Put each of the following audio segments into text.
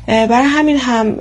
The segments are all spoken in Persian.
برای همین هم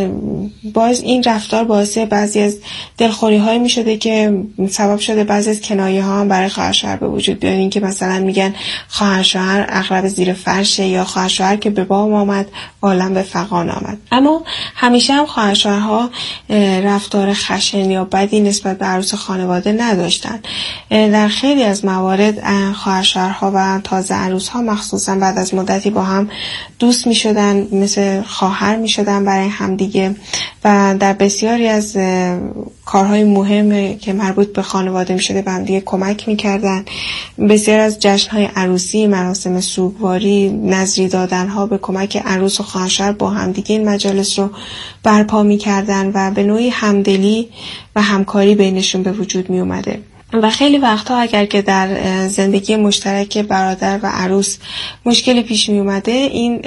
باز این رفتار باعث بعضی از دلخوری های می شده که سبب شده بعضی از کنایه ها هم برای خواهر شوهر به وجود بیاد. این که مثلا میگن خواهر شوهر اغلب زیر فرشه، یا خواهر شوهر که به بام آمد عالم به فغان آمد. اما همیشه هم خواهر شوهرها رفتار خشن یا بدی نسبت به عروس خانواده نداشتن. در خیلی از موارد خواهر شوهرها و تازه عروس ها مخصوصا بعد از مدتی با هم دوست می شدن، مثل خواهر می شدن برای همدیگه و در بسیاری از کارهای مهم که مربوط به خانواده می شده به همدیگه کمک می کردن. بسیار از جشنهای عروسی، مراسم سوگواری، نذری دادن ها به کمک عروس و خواهر شوهر با همدیگه این مجالس رو برپا می کردن و به نوعی همدلی و همکاری بینشون به وجود می اومده. و خیلی وقتها اگر که در زندگی مشترک برادر و عروس مشکلی پیش می اومده، این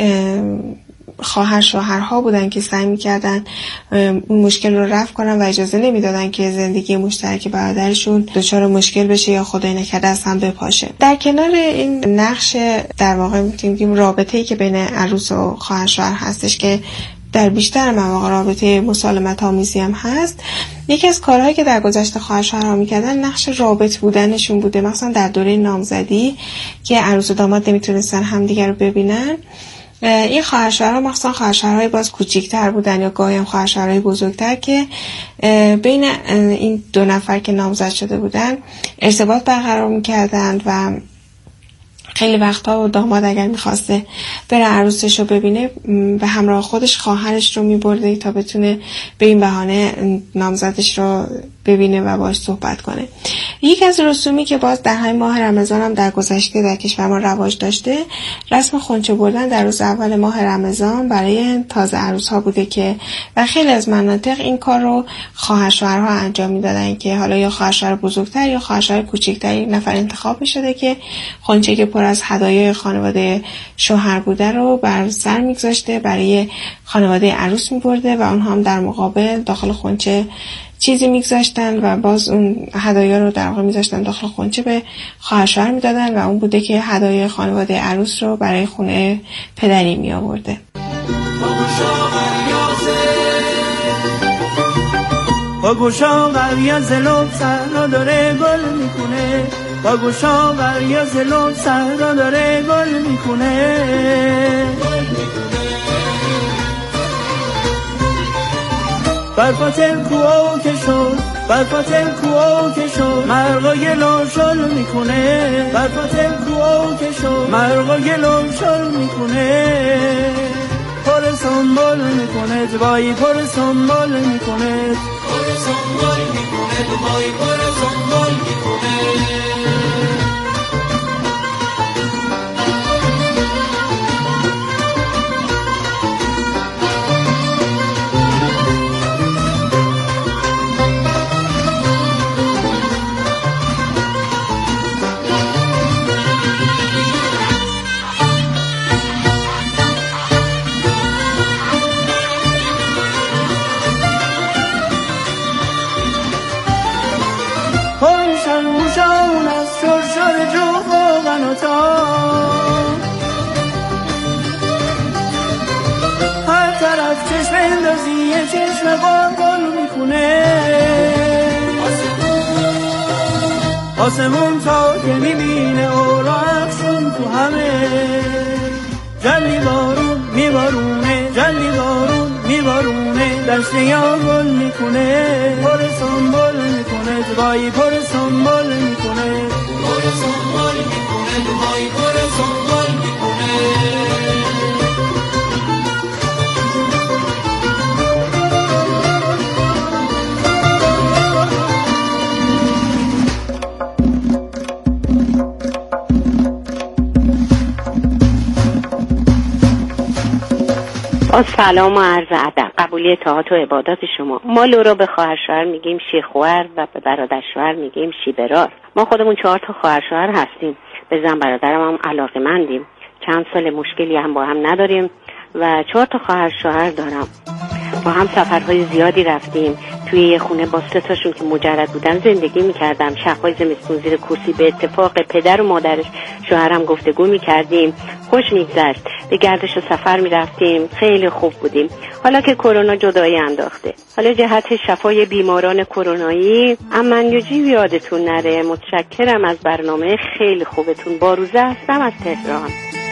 خواهر شوهرها بودن که سعی می‌کردن اون مشکل رو رفع کنن و اجازه نمیدادن که زندگی مشترک برادرشون دچار مشکل بشه یا خدای نکرده از هم بپاشه. در کنار این نقش در واقع می‌تونیم رابطه‌ای که بین عروس و خواهر شوهر هستش که در بیشتر مواقع رابطه مسالمت آمیزی هم هست، یکی از کارهایی که در گذشته خواهر شوهرها می‌کردن نقش رابط بودنشون بوده. مثلا در دوره نامزدی که عروس و داماد نمیتونستن همدیگر رو ببینن، این خواهر شوهرها مخصوصا خواهر شوهرهای باز کوچیک‌تر بودن یا گاهی هم خواهر شوهرهای بزرگتر که بین این دو نفر که نامزد شده بودن ارتباط برقرار می‌کردند و خیلی وقتا داماد اگر می‌خواسته بره عروسش رو ببینه به همراه خودش خواهرش رو می‌برده تا بتونه به این بهانه نامزدش رو ببینه و باهاش صحبت کنه. یکی از رسومی که باز در همین ماه رمضان هم در گذشته در کشور ما رواج داشته، رسم خنچه بردن در روز اول ماه رمضان برای تازه عروس ها بوده که و خیلی از مناطق این کار رو خواهر شوهرها انجام میدادن که حالا یا خواهر شوهر بزرگتر یا خواهر شوهر کوچکتر یک نفر انتخاب می‌شده که خنچه که پر از هدایای خانواده شوهر بوده رو بر سر میگذاشته برای خانواده عروس می‌برده و اونها هم در مقابل داخل خنچه چیزی میگذاشتن و باز اون هدایا رو در واقع میذاشتن داخل خنچه به خواهر شوهر میدادن و اون بوده که هدایای خانواده عروس رو برای خونه پدری می آورده. با گوشاور یا زلو سر را داره گل میکنه، با گوشاور یا زلو سر را داره گل میکنه. بر فاتر کوه که شد، بر فاتر کوه که شد مرغای لوشل میکنه، بر فاتر کوه که شد مرغای لوشل میکنه. پر سنبال میکنه جبایی پر سنبال میکنه، پر سنبال میکنه جبایی پر سنبال میکنه. هر طرف چشم اندازی چشم قلقل میکنه، آسمون تا که میبینه اوراقشون تو همه. جلی بارون میبارونه، جلی بارون میبارونه، دشت یا گل میکنه. پر سنبال میکنه جبایی پر سنبال میکنه، پر سنبال میکنه جبایی پر سنبال میکنه. سلام و عرض ادب. قبولی اطاعت و عبادات شما. ما لورا به خواهر شوهر میگیم شیخوار و به برادر شوهر میگیم شیبرار. ما خودمون 4 تا خواهر شوهر هستیم. به زن برادرم هم علاقه‌مندیم. چند سال مشکلی هم با هم نداریم و 4 تا خواهر شوهر دارم. با هم سفرهای زیادی رفتیم. توی یه خونه با 3 تاشون که مجرد بودن زندگی میکردم. شب‌های زمستون زیر کرسی به اتفاق پدر و مادرش شوهرم گفتگو میکردیم، خوش میگذشت. به گردش و سفر میرفتیم، خیلی خوب بودیم. حالا که کرونا جدایی انداخته، حالا جهت شفای بیماران کرونایی امنیجی یادتون نره. متشکرم از برنامه خیلی خوبتون. باروزه هستم از تهران.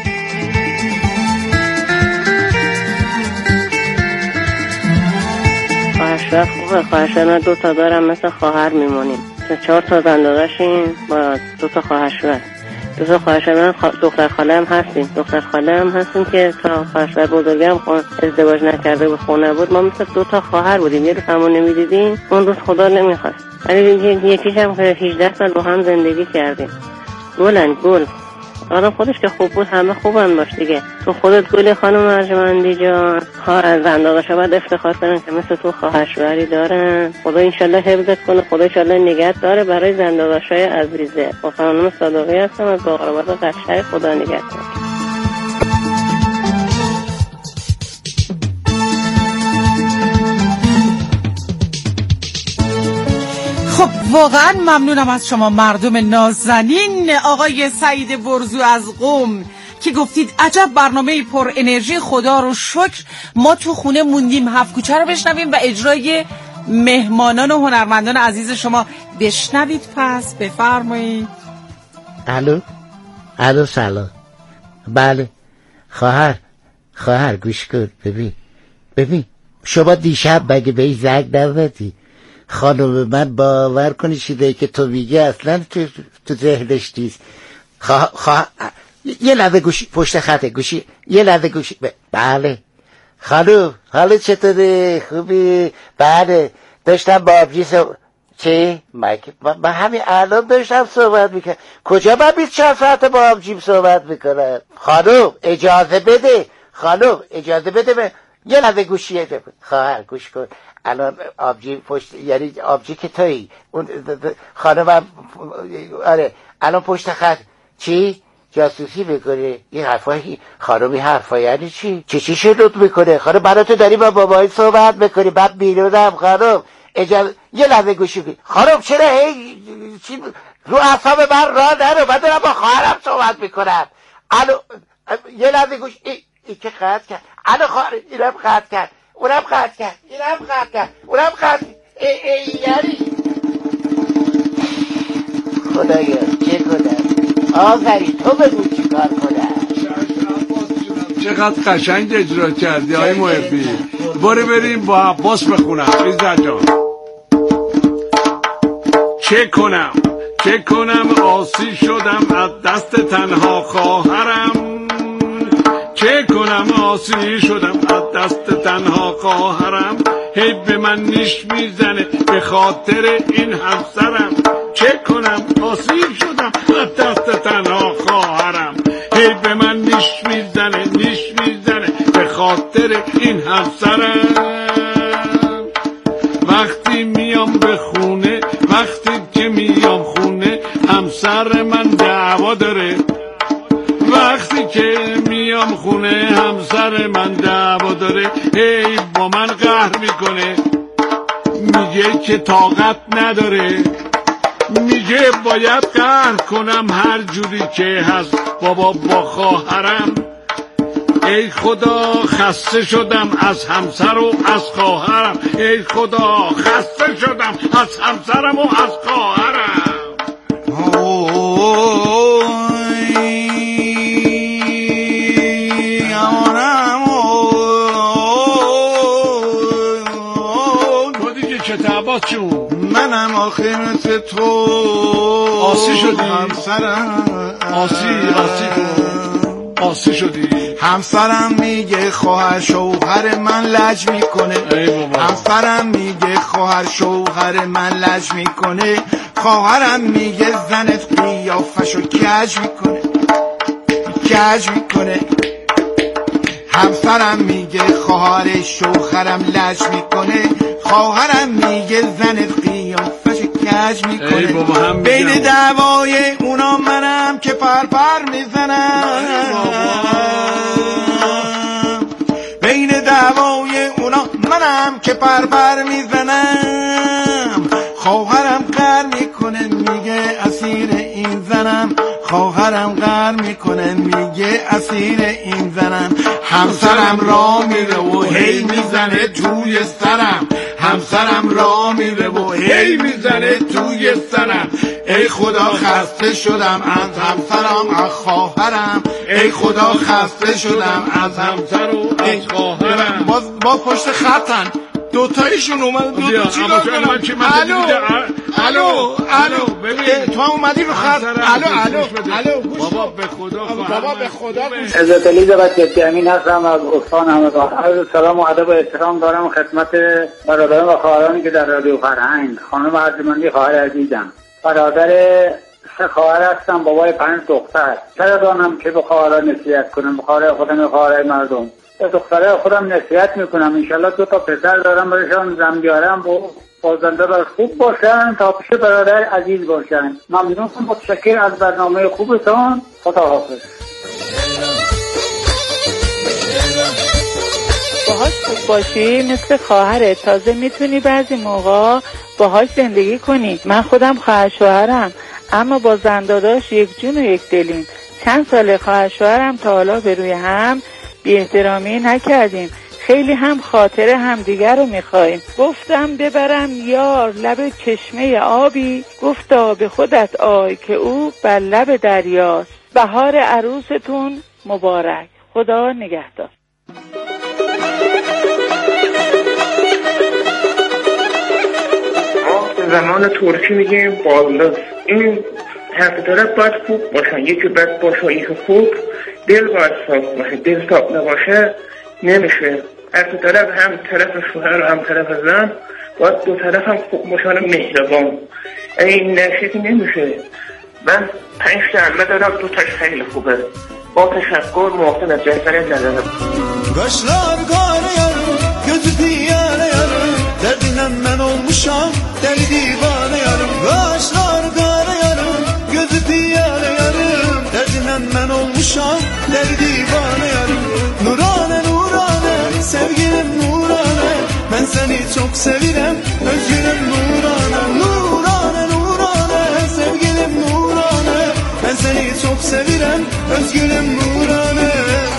خواهرشوهر خوبه. خواهرشوهر من 2 تا دارم، مثل خواهر میمونیم. 4 تا زنداداشیم با 2 تا خواهرشوهر. 2 تا خواهرشوهر من دختر خاله هم هستیم. دختر خاله هم هستیم که تا خواهرشوهر بزرگم ازدواج نکرده بود، خونه بود. ما مثل 2 تا خواهر بودیم، یه روز همون نمیدیدیم، اون روز خدا نمیخواست. ولی یکیش هم که 18 سال با هم زندگی کردیم. گل آدم خودش که خوب بود همه خوبن باش دیگه. تو خودت گلی خانم ارجمندی جان. زنداداشا باید افتخار کنن که مثل تو خواهرشوهری دارن. خدا انشالله حفظت کنه، خدا انشالله نگهت داره برای زنداداشای عزیزه. با خانم صادقی هستم از باقرآباد قشنگ. خدا نگهت کنه. خب واقعا ممنونم از شما مردم نازنین. آقای سعید برزو از قم که گفتید عجب برنامه پر انرژی، خدا رو شکر ما تو خونه موندیم. 7 کوچه رو بشنویم و اجرای مهمانان و هنرمندان عزیز شما بشنوید. پس بفرمایید. الو سلام. بله خواهر گوش کن. ببین شما دیشب بگه به این زنگ نزدی. خانم من باور کنی چیزایی که تو میگی اصلا تو ذهنش نیست. یه لحظه گوشی پشت خطه، گوشی یه لحظه گوشی. بله خانم حالا چطوره؟ خوبی؟ بله داشتم با آبجی چی؟ من همین الان داشتم صحبت میکنم. کجا من 24 ساعت با آبجیم صحبت میکنم؟ خانم اجازه بده یه لحظه گوشیه. خواهر گوش کن. الان آبجی پشت، یعنی آبجی که تویی اون خانمم. آره الان پشت خط. چی؟ جاسوسی میکنه؟ این حرفایی خانمی حرفایی یعنی چی شروط میکنه؟ خانم برای تو داری با بابایی صحبت میکنی بعد بیرونم. خانم یه لحظه گوشی کن. خانم چرا چی رو اعصاب من راه نرو؟ من دارم با خواهرم صحبت میکنم. الو یه لحظه گوش. این که قطع کرد. الو خواهر اینم قطع کرد، اونم قطع کرد، اینم قطع کرد، اونم قطع. یعنی خدایا چه کنم؟ آفرین تو بگو چی کار کنم. چقدر قشنگ اجرا کردی آقای محبی. برو بریم با عباس بخونم. ریزا جان چه کنم آسی شدم از دست تنها خواهرم. چه کنم آسی شدم از دست تنها خواهرم. هی به من نیش میزنه به خاطر این همسرم. چه کنم آسی شدم از دست تنها خواهرم. هی به من نیش میزنه به خاطر این همسرم. وقتی که میام خونه همسر من دعوا داره. وقتی که میام خونه همسر من دعوا داره. هی با من قهر میکنه، میگه که طاقت نداره، میگه باید قهر کنم هر جوری که هست بابا با خواهرم. ای خدا خسته شدم از همسر و از خواهرم. ای خدا خسته شدم از همسرم و از خواهرم. منم آخه مثل تو آسی شدی همسرم. آسی شدی. همسرم میگه خواهر شوهر من لج میکنه. همسرم میگه خواهر شوهر من لج میکنه. خواهرم میگه زنت قیافشو کج میکنه. همسرم میگه خواهر شوهرم لج میکنه. خواهرم میگه زنت قیافشو کج میکنه. بین دعوای اونا منم که پر میزنم. بین دعوای اونا منم که پر میزنم. خواهرم قهر میکنه میگه اسیر این زنم، خواهرم قهر میکنه میگه اسیر این زنم. همسرم راه میره و هی میزنه توی سرم، همسرم راه میره و هی میزنه توی سرم. ای خدا خسته شدم از همسرم از خواهرم، ای خدا خسته شدم از همسر و از خواهرم. باز پشت خطن دوتایشون اومد. دو چی الو ببین تو اومدی رو خط. الو بابا به خدا عزت علی بچه امین هستم از استان همدان. عرض سلام و ادب و احترام دارم خدمت برادران و خواهرانی که در رادیو فرهنگ. خانم ارجمندی خواهر عزیزم، برادر 3 خواهر هستم، بابای 5 دختر. چرا دانم که به خواهران نصیحت کنم، به خواهر خودم، به خواهر مردم. به دختره خودم نصیحت میکنم انشالله 2 تا پسر دارم برشان زن بیارم و بازنده بر خوب باشن تا پیش برادر عزیز باشن. ممنونم، متشکر از برنامه خوبتان. خداحافظ. باهاش خوب باشی مثل خواهرت، تازه میتونی بعضی موقع باهاش زندگی کنی. من خودم خواهر شوهرم، اما با زنداداش یک جون و یک دلیم. چند سال خواهر شوهرم تا حالا به روی هم بی احترامی نکردیم. خیلی هم خاطر همدیگر رو میخوایم. گفتم ببرم یار لب چشمه آبی، گفتا به خودت آی که او بر لب دریاست. بهار عروستون مبارک. خدا نگهدار. زمان ترکی میگیم بالداز. این حرف داره باید خوب باشن، یکی بد باشه یکی خوب. دل باید صاف باشه، دل صاف نباشه نمیشه. حرف داره هم طرف شوهر و هم طرف زن باید 2 طرف هم خوب باشن مهربان. این نشیدی نمیشه. من 5 تا عمه دارم، 2 تاش خیلی خوبه. با تشکر محسن از جعفری نظرم. Kaşlar kara yarım, gözü piyale yarım, derdinden ben olmuşam, deli divane yarım. Kaşlar kara yarım, gözü piyale yarım, derdinden ben olmuşam, deli divane yarım. Nurane nurane, sevgilim nurane, ben seni çok sevirem, özgürüm nurane. Nurane nurane, sevgilim nurane, ben seni çok sevirem, özgürüm nurane.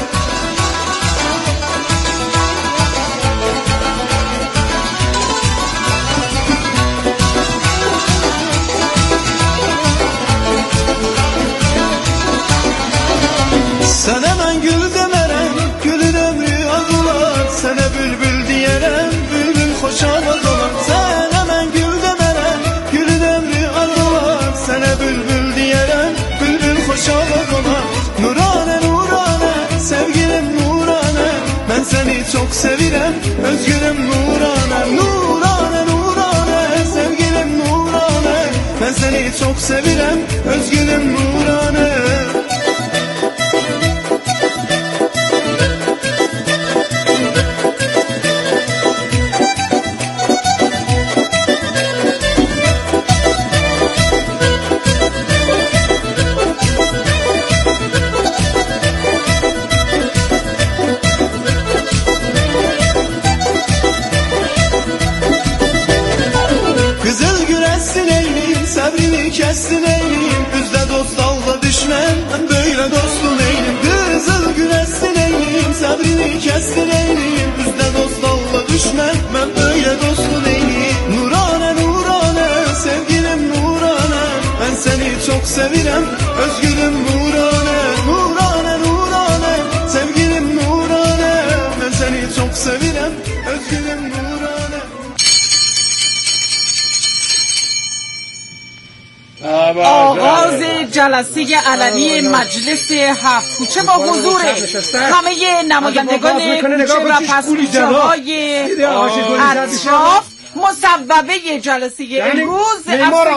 Sen hemen gül demerem, gülün ömrü az olar. Sana bülbül diyerem, bülbül hoşamaz olar. Sen hemen gül demerem, gülün ömrü az olar. Sana bülbül diyerem, bülbül hoşamaz olar. Nurane nurane, sevgilim nurane, ben seni çok sevirem, özgürüm nurane. Nurane nurane, sevgilim nurane, ben seni çok sevirem, özgürüm nurane. Kestin eyleyim, üzde dost alda düşmem, ben böyle dostun eyleyim. Kızıl güneşsin eyleyim, sabrini kestin eyleyim, üzde dost alda düşmem, ben böyle dostun eyleyim. Nurane nurane, sevgilim nurane, ben seni çok sevirem, özgürüm nurane. Nurane nurane, sevgilim nurane, ben seni çok sevirem, özgürüm nurane. آغاز جلسه علنی مجلس 7 کوچه با حضور همه نمایندگان کوچه و پس‌کوچه های اطراف. مصوبه جلسه امروز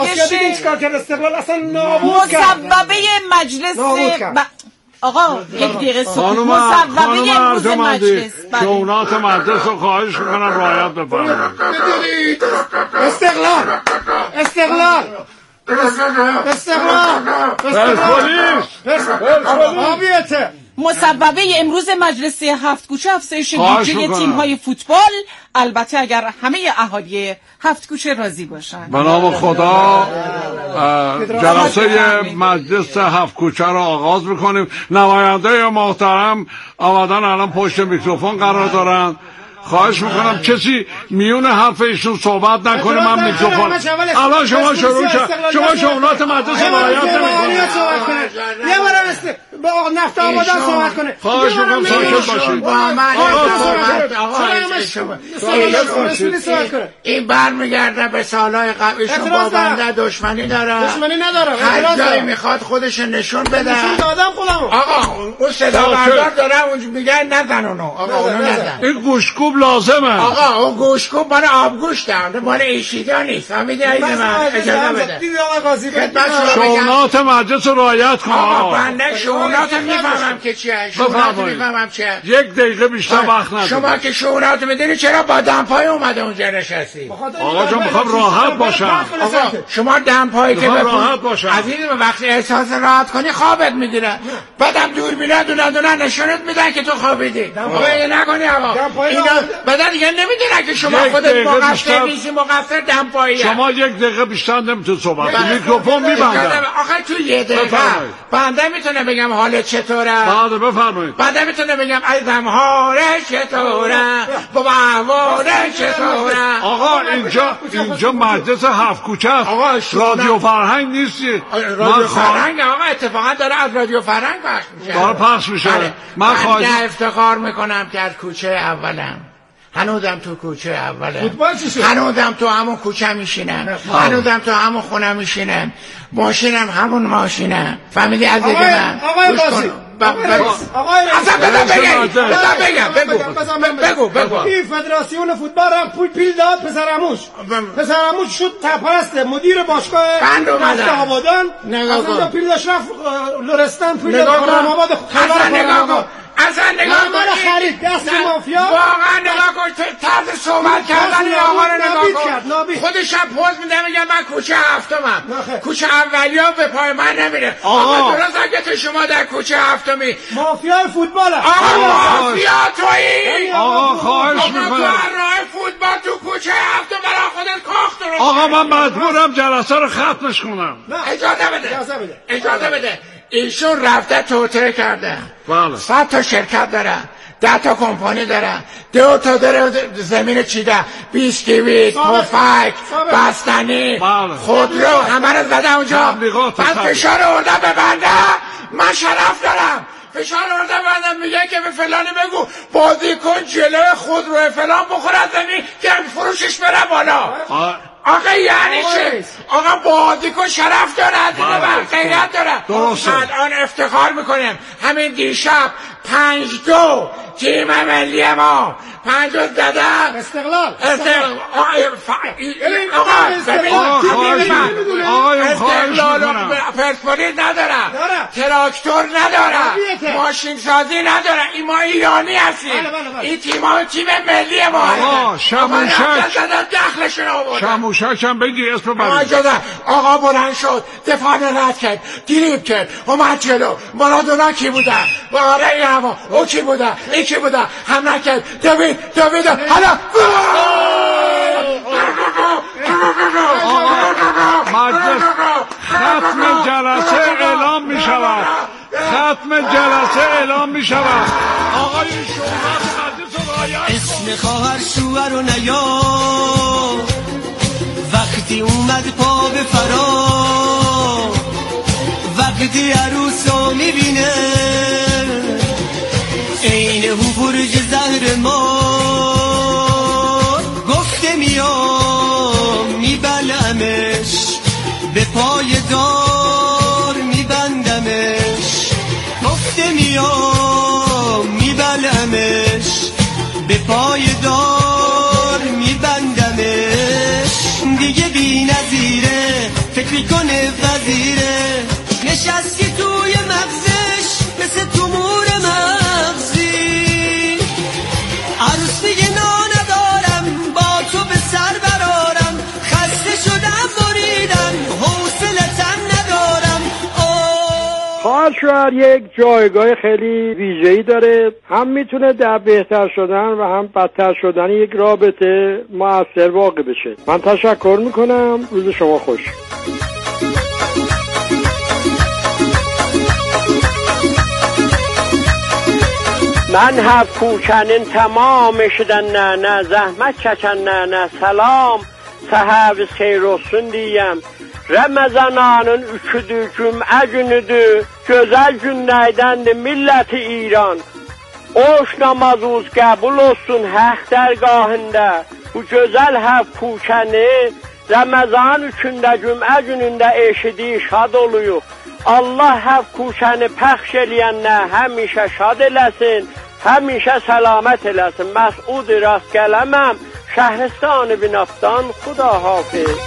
مصوبه مجلس آقا یک دقیقه سکوت. مصوبه امروز مجلس شونات مجلس رو خواهش میکنم رعایت بفرمایید. استقلال استقلال استقلال پرسپولیس آبیته مصوبه امروز مجلس هفت کوچه افزایش بودجه تیم‌های فوتبال، البته اگر همه اهالی هفت کوچه راضی باشن. به نام خدا جلسه مجلس هفت کوچه را آغاز میکنیم. نماینده محترم آمدن الان پشت میکروفون قرار دارن. خواهش میکنم کسی میون حرف ایشون صحبت نکنه. من میکروفون الان شما شروع کرد. شما شونات مجلس رعایت نمیکنید. یه بار با نفت آبادان صحبت کنه. خواهش میکنم ساکت باشید. این برمیگرده به سالهای قبل. ایشون با بنده دشمنی داره. دشمنی نداره. هر جایی میخواد خودش نشون بده. نشون دادم خودمو. آقا اون صدا بردار داره اونجا میگن نزن اونو. آقا اونو نزن. این گوشکوب لازمه. آقا اون گوشکوب مال آبگوش دارم، مال ایشیدا نیست. فهمیدی عزیز من؟ اجازه بده. شونات مجلس رعایت کن. آقا بنده شونات میفهمم که چیه. شونات میفهمم چیه. یک دقیقه بیشتر وقت ندارم. شما که شونات میدونی چرا با دمپای اومده اونجا نشستی؟ آقا جان میخوام راحت باشم. آقا شما دمپایی که راحت باشم. عزیزم وقتی احساس راحت کنی خوابت میگیره. بعدم دوربینا دونه نشونت میدن که تو خوابیدی. آقا نکنی آقا. اینا بعد دیگه نمیدونن که شما خودت مقصر نیستی، مقصر دمپاییه. شما یک دقیقه بیشتر نمیتونید صحبت کنید. میکروفون میبندم. آخه تو یه دقیقه بنده میتونه بگم حالت چطوره؟ بله بفرمایید. بنده میتونه بگم عزیزم حالت چطوره؟ بابا احوالت چطوره؟ آقا اینجا مجلس هفت کوچه است. رادیو فرهنگ نیستی. رادیو فرهنگ آقا اتفاقا داره از رادیو فرهنگ پخش میشه. داره پخش میشه. من افتخار میکنم که از کوچه اولم. هنوزم تو کوچه اوله. فوتبال چی شد؟ هنوزم تو همون کوچه میشینم. هنوزم تو همون خونه میشینم. ماشینم همون ماشینم. فهمیدی عزیز من؟ آقای قاضی. بگو. این فدراسیون فوتبال هم پیل داد پسرموش شد تپرست مدیر باشگاه نفت آبادان. از اونجا پیل داشت رفت لرستان پیل داد خرم آباد. اصلا نگاه کن خرید دست مافیا. واقعا نگاه کن طرز صحبت کردن این آقا رو نگاه کن. خودش هم پوز میده میگه من کوچه هفتمم. کوچه اولیا به پای من نمیره. آقا درست اگه تو شما در کوچه هفتمی مافیای فوتبال. آقا مافیا تویی. آقا خواهش میکنم. تو راه فوتبال تو کوچه هفتم برای خودت کاخ درست. آقا من مجبورم جلسه رو ختمش کنم. اجازه بده. ایشون رفته توطئه کرده. بله. 100 تا شرکت داره، 10 تا کمپانی داره، 2 تا داره زمین چیده، بیسکویت، پفک، بستنی، خودرو همه رو زده اونجا. بعد فشار آورده به بنده. من شرف دارم. فشار آورده بندم میگه که به فلانی بگو بازیکن جلوی خودرو فلان بخوره از زمین که فروشش بره بالا. آقا یعنی چه؟ آقا بازیکن شرف داره، عزیز غیرت داره. الان افتخار میکنیم همین دیشب 5-2 تیم ملی ما 5 زدن. استقلال. استقلال پرسپولیس نداره، تراکتور نداره، ماشین سازی نداره. این ما ایرانی هستیم. این تیم ملی ما. شموشک هم بگی اسم برای. آقا بلند شد، دفاع رد کرد، دریبل کرد، اومد جلو. مارادونا کی بوده؟ آره این هوا. او کی بوده؟ این کی بوده؟ هم نکرد. دوید حالا مجلس ختم جلسه اعلام می شود. آقای شورای مجلس رعایت اسم خواهر شوهر رو نیار وقتی اومد پا به فرا، وقتی عروسا میبینه عین هو برج زهر ما، گفته میام میبلمش به پای دار میبندمش، گفته میام میبلمش به پای دار میبندمش. دیگه بی نظیره فکر میکنه وزیره، نشستی توی مغزش مثل تومور مغزی. عروس دیگه ندارم با تو به سر برارم، خسته شدم بریدم حوصلتم ندارم. خواهر خواهر شوهر یک جایگاه خیلی ویژه‌ای داره، هم میتونه در بهتر شدن و هم بدتر شدن یک رابطه مؤثر واقع بشه. من تشکر میکنم، روز شما خوش. من هفت کوچنین تمام شدن نه زحمت چچن نه سلام sahabi xeyir olsun diyem. Ramazanın 3'üdür, cümə günüdür, gözəl günlərdəndir milləti İran. Oruç namazınız qəbul olsun haq dərgahında. Bu gözəl həv pukəni Ramazan 3'ündə, cümə günündə eşidik, şad oluyuq. Allah həv kuşəni pəxş eləyənlə həmişə şad eləsin, həmişə səlamət eləsin. Məsud rast gələməm, şəhristan-ı binafdan xuda hafiz.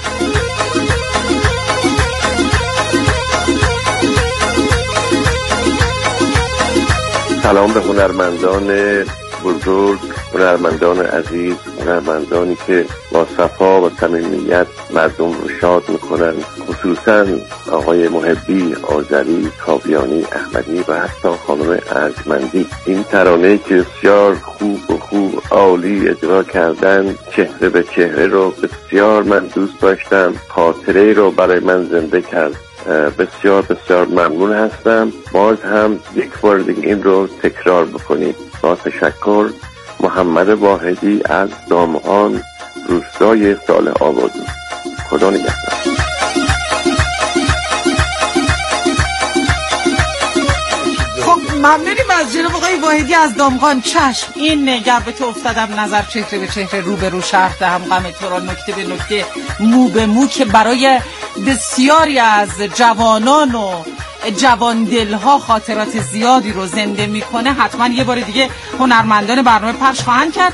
سلام به هنرمندان بزرگ، هنرمندان عزیز، هنرمندانی که با صفا و صمیمیت مردم رو شاد میکنن، خصوصا آقای محبی، آذری، کاویانی، احمدی و حتی خانم ارجمندی. این ترانه که بسیار خوب و خوب عالی اجرا کردن، چهره به چهره رو بسیار من دوست داشتم، خاطره رو برای من زنده کرد. بسیار بسیار ممنون هستم. باز هم یک بار دیگه این رو تکرار بکنید. با تشکر، محمد واحدی از دامغان، روستای صالح آبادی. خدا نگهدار. خب ممنونیم از جناب آقای واحدی از دامغان. چشم، این گربه افتادم نظر چهره به چهره، رو به رو شرح دهم غم تو را، نکته به نکته، مو به مو، که برای بسیاری از جوانان و جواندلها خاطرات زیادی رو زنده میکنه. حتما یه بار دیگه هنرمندان برنامه پخش خواهند کرد.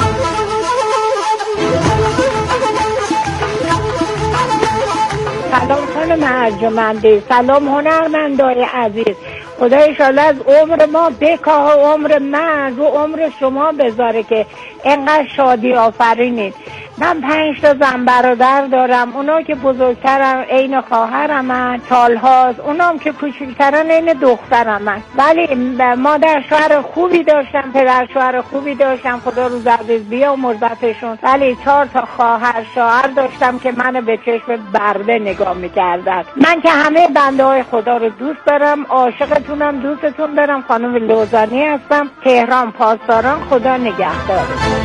سلام خانم ارجمندی، سلام هنرمندای عزیز. خدا ایشالله از عمر ما بکاه عمر من رو عمر شما بذاره که اینقدر شادی آفرینید. من 5 تا زن برادر دارم، اونا که بزرگترن عین خواهرمن سالهاست، اونام که کوچیکترن عین دخترمن. ولی مادر شوهر خوبی داشتم، پدر شوهر خوبی داشتم، خدا روز عزیز بیامرزتشون. ولی 4 تا خواهر شوهر داشتم که منو به چشم برده نگاه میکردن. من که همه بنده های خدا رو دوست دارم، عاشقتونم، دوستتون دارم. خانم لوزانی هستم، تهران پاسداران. خدا نگهدار.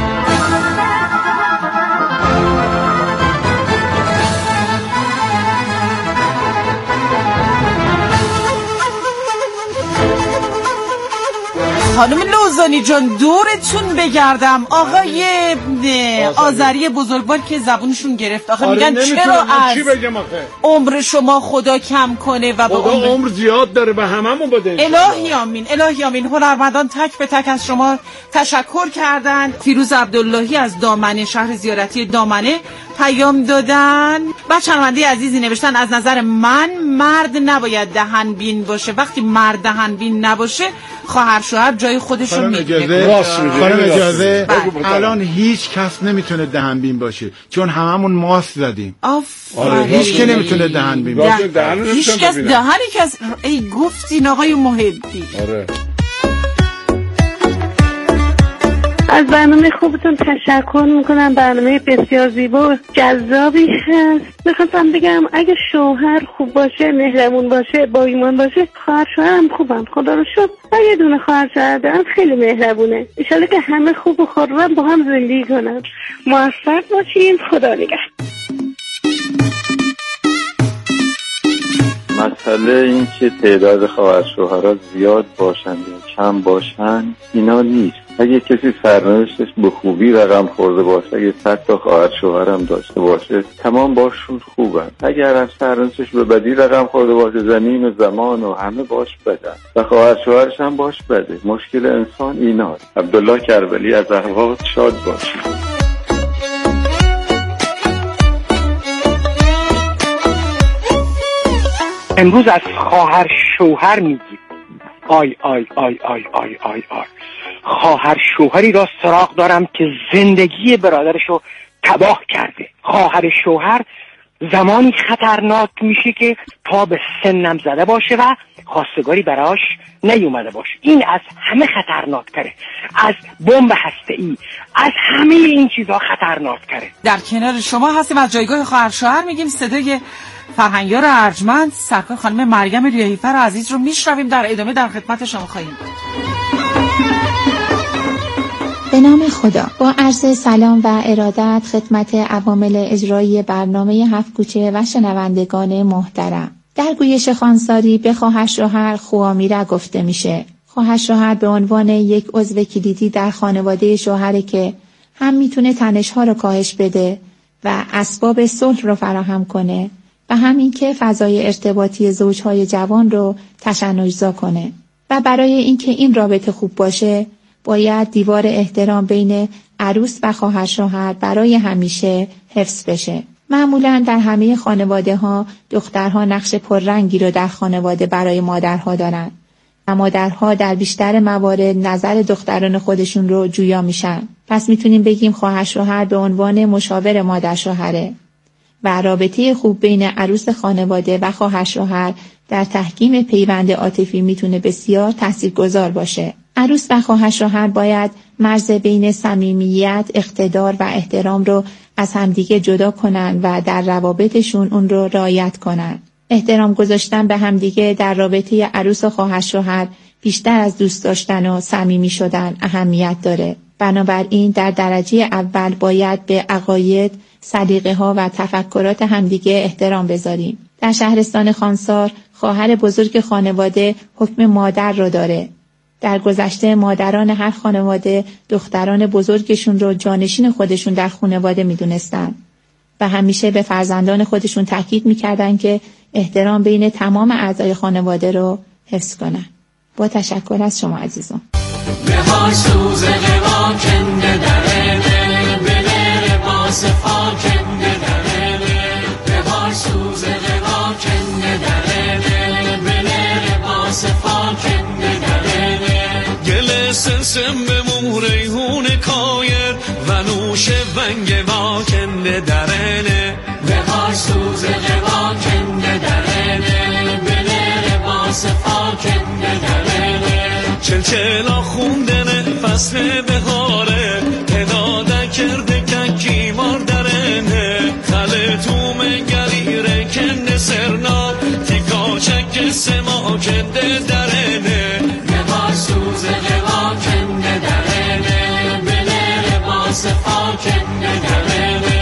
خانم لوزانی جان دورتون بگردم. آقای آذری بزرگوار که زبونشون گرفت. آخه میگن چرا از عمر شما خدا کم کنه و خدا عمر زیاد داره به هممون بده. الهی آمین، الهی آمین. هنرمندان تک به تک از شما تشکر کردن. فیروز عبداللهی از دامنه، شهر زیارتی دامنه، پیام دادن. بچه شنونده عزیزی نوشتن از نظر من مرد نباید دهن بین باشه. وقتی مرد دهن بین نباشه خواهر شوهر جای خودشون میگیره. خانم اجازه، الان هیچ کس نمیتونه دهن بین باشه چون هممون ماسک زدیم. آره، هیچ که نمیتونه دهن بین باشه. هیچ کس دهنی کس. ای گفتین آقای محبی. آره. از برنامه خوبتون تشکر میکنم. برنامه بسیار زیبا و جذابی هست. میخواستم بگم اگه شوهر خوب باشه، مهربون باشه، با ایمان باشه، خواهر شوهرم خوبم. خدا رو شکر. من یه دونه خواهر شوهر دارم، خیلی مهربونه. ان شاءالله که همه خوب و خرم با هم زندگی کنن. موفق باشین. خدا نگهدار. مسئله این که تعداد خواهر شوهرها زیاد باشن یا کم باشن اینا نیست. اگه کسی سرنوشتش به خوبی رقم خورده باشه، اگه 100 تا خواهر شوهرم داشته باشه، تمام باشون خوبن. اگر هم سرنوشتش به بدی رقم خورده باشه، زمین و زمان و همه باش بدن و خواهر شوهرش هم باش بده. مشکل انسان ایناست. عبدالله کربلی از اهواز، شاد باشید. امروز از خواهر شوهر میگیم. آی آی آی آی آی آی آی. خواهر شوهری را سراغ دارم که زندگی برادرشو تباه کرده. خواهر شوهر زمانی خطرناک میشه که تا به سنم زده باشه و خواستگاری براش نیومده باشه. این از همه خطرناکتره، از بمب هسته‌ای، از همه این چیزها خطرناکتره. در کنار شما هستیم از جایگاه خواهر شوهر میگیم صدای فرهنگیار ارجمند سرکار خانم مریم ریاحی‌فر عزیز رو میشنویم. در ادامه در خدمت شما خواهیم بود. به نام خدا، با عرض سلام و ارادت خدمت عوامل اجرایی برنامه 7 کوچه و شنوندگان محترم. در گویش خانساری به خواهر شوهر خوامیره گفته میشه. خواهر شوهر به عنوان یک عضو کلیدی در خانواده شوهره که هم میتونه تنش‌ها رو کاهش بده و اسباب صلح رو فراهم کنه و همین که فضای ارتباطی زوجهای جوان رو تشنج‌زا کنه. و برای اینکه این رابطه خوب باشه باید دیوار احترام بین عروس و خواهر شوهر برای همیشه حفظ بشه. معمولاً در همه خانواده ها دخترها نقش پررنگی رو در خانواده برای مادرها دارن و مادرها در بیشتر موارد نظر دختران خودشون رو جویا میشن. پس میتونیم بگیم خواهر شوهر به عنوان مشاور مادر شوهره و رابطه خوب بین عروس خانواده و خواهر شوهر در تحکیم پیوند عاطفی میتونه بسیار تاثیرگذار باشه. عروس و خواهر شوهر باید مرز بین صمیمیت، اقتدار و احترام رو از همدیگه جدا کنن و در روابطشون اون رو رعایت کنن. احترام گذاشتن به همدیگه در رابطه عروس و خواهر شوهر بیشتر از دوست داشتن و صمیمی شدن اهمیت داره. بنابراین در درجه اول باید به عقاید، سلیقه‌ها و تفکرات همدیگه احترام بذاریم. در شهرستان خانسار خواهر بزرگ خانواده حکم مادر رو داره. در گذشته مادران هر خانواده دختران بزرگشون رو جانشین خودشون در خانواده میدونستن و همیشه به فرزندان خودشون تاکید میکردن که احترام بین تمام اعضای خانواده رو حفظ کنن. با تشکر از شما عزیزان. بهار سوز قوا کنده درنه بلر باس فا کنده درنه بهار سوز قوا کنده درنه بلر باس فا کنده درنه گل سنسم به موریهون کایر و نوش ونگ با کنده درنه بهار سوز قوا کنده درنه بلر باس فا کنده درنه چلچلا خوندن فصل بهاره تداده کرده که مار درنه خله توم گلیره کنده سرنا تیکا چک سما کنده درنه بهار سوز قوا کنده درنه بلر باس فا کنده درنه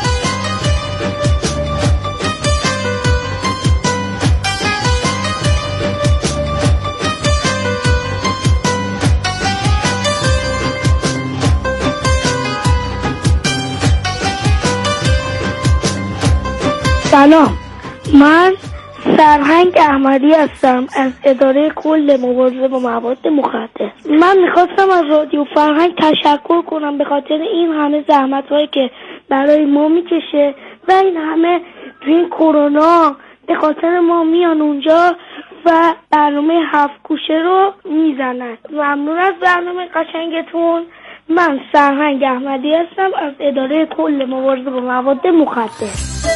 سلام، من سرهنگ احمدی هستم از اداره کل مبارزه با مواد مخدر. من میخواستم از رادیو فرهنگ تشکر کنم به خاطر این همه زحمت‌هایی که برای ما میکشه و این همه تو این کرونا به خاطر ما میان اونجا و برنامه 7 کوچه رو میزنن. ممنون از برنامه قشنگتون. من سرهنگ احمدی هستم از اداره کل مبارزه با مواد مخدر.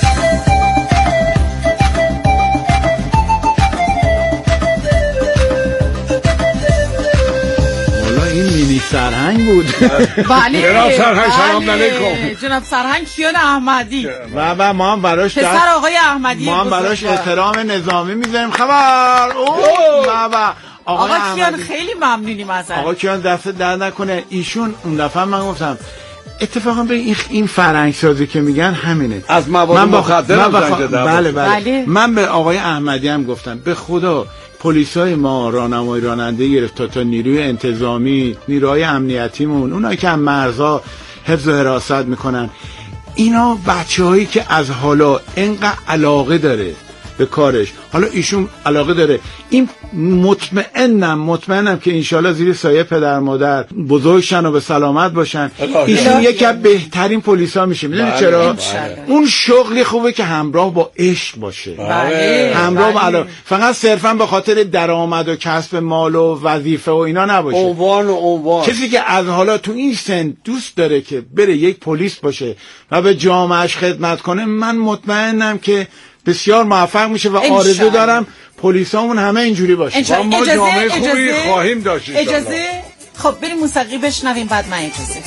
این مینی سرهنگ بود. بله جناب سرهنگ سلام علیکم. جناب سرهنگ کیان احمدی و ما هم براش پسر آقای احمدی ما هم براش احترام نظامی میذاریم. خبر و آقا کیان خیلی ممنونیم ازت. آقا کیان دست در نکنه. ایشون اون دفعه من گفتم اتفاقا به این فرهنگ سازی که میگن همینه از مواد مخدر بله. من به آقای احمدی هم گفتم به خدا پلیسای ما راهنمایی راننده گرفت تا نیروی انتظامی، نیروهای امنیتیمون، اونایی که هم مرزا حفظ و حراست میکنن، اینا بچه‌هایی که از حالا اینقدر علاقه داره به کارش. حالا ایشون علاقه داره، این مطمئنم که انشالله زیر سایه پدر مادر بزرگشن و به سلامت باشن. ایشون یکی از بهترین پلیسا میشه. میدونی چرا؟ اون شغلی خوبه که همراه با عشق باشه. همراه با علاقه، فقط صرفا به خاطر درآمد و کسب مال و وظیفه و اینا نباشه. عنوان کسی که از حالا تو این سن دوست داره که بره یک پلیس باشه و به جامعهش خدمت کنه، من مطمئنم که بسیار موفق میشه و آرزو دارم پلیسامون همه اینجوری باشه. ما جامعه خوبی خواهیم داشت. اجازه؟ خب بریم موسیقی بشنویم بعد من اجازه.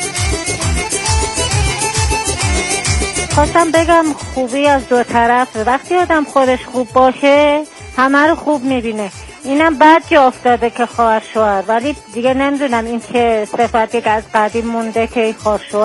خواستم بگم خوبی از دو طرف، وقتی آدم خودش خوب باشه همه رو خوب میبینه. اینم بعد که افتاده که خواهر شوهر، ولی دیگه نمیدونم این که صفتی که از قدیم مونده که خواهر شوهر